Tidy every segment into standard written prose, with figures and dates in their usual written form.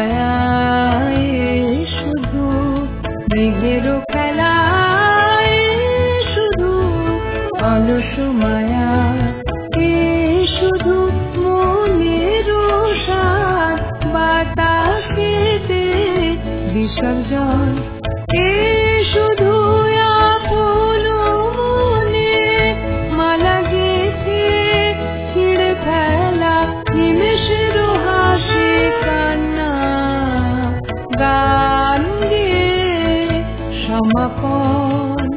মায়ায় শুধু মেঘেরও খেলায় শুধু অলস মায়া শুধু মনেরও সাথ বাতাসেতে বিসর্জন শুধু আপন মনে মালা গেথে ছিঁড়ে ফেলা নিমেষের হাসি কান্না গান গেয়ে সমাপন।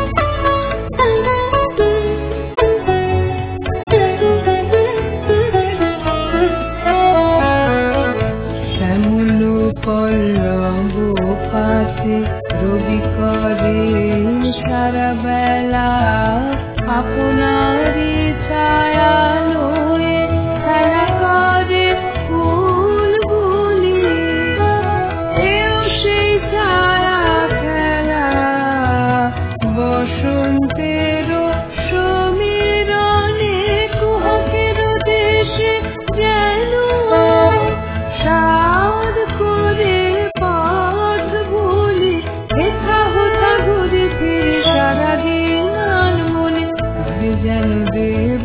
শ্যামল পল্লব পাশে রবি করে সারা বেলা আপনারই ছায়া লয়ে খেলা করে ফুলগুলি এও সেই ছায়া খেলা বসন্তেরও সমীরণে কুহকের দেশে যেন সাদ করে পথ ভুলি হেথা হোথা ঘুরে ফিরে সারাদিন মনে যেন দেব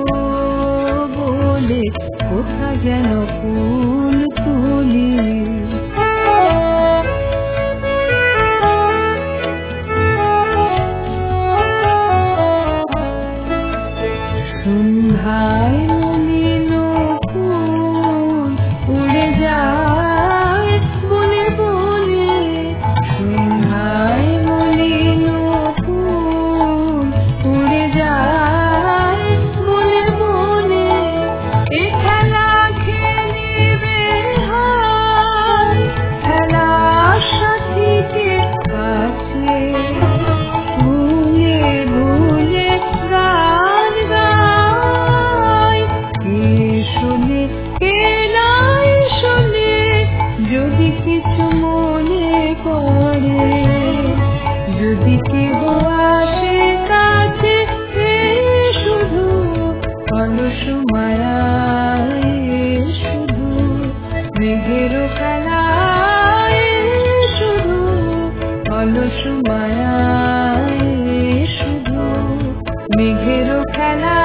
বলে কোথা যেন ফুল তুলি। সন্ধ্যায় মলিন ফুল উড়ে যায় বনে বনে, সন্ধ্যায় মলিন ফুল উড়ে যায় বনে বনে, এ খেলা খেলিবে হায় খেলার সাথীকে কাছে ভুলে ভুলে গান গায় কে শোনে কে নাই শোনে যদি কিছু মনে করে, যদি কেহ আসে কাছে শুধু অলস মায়ায় শুধু মেঘেরও খেলায় শুধু অলস মায়ায় শুধু মেঘেরও খেলা।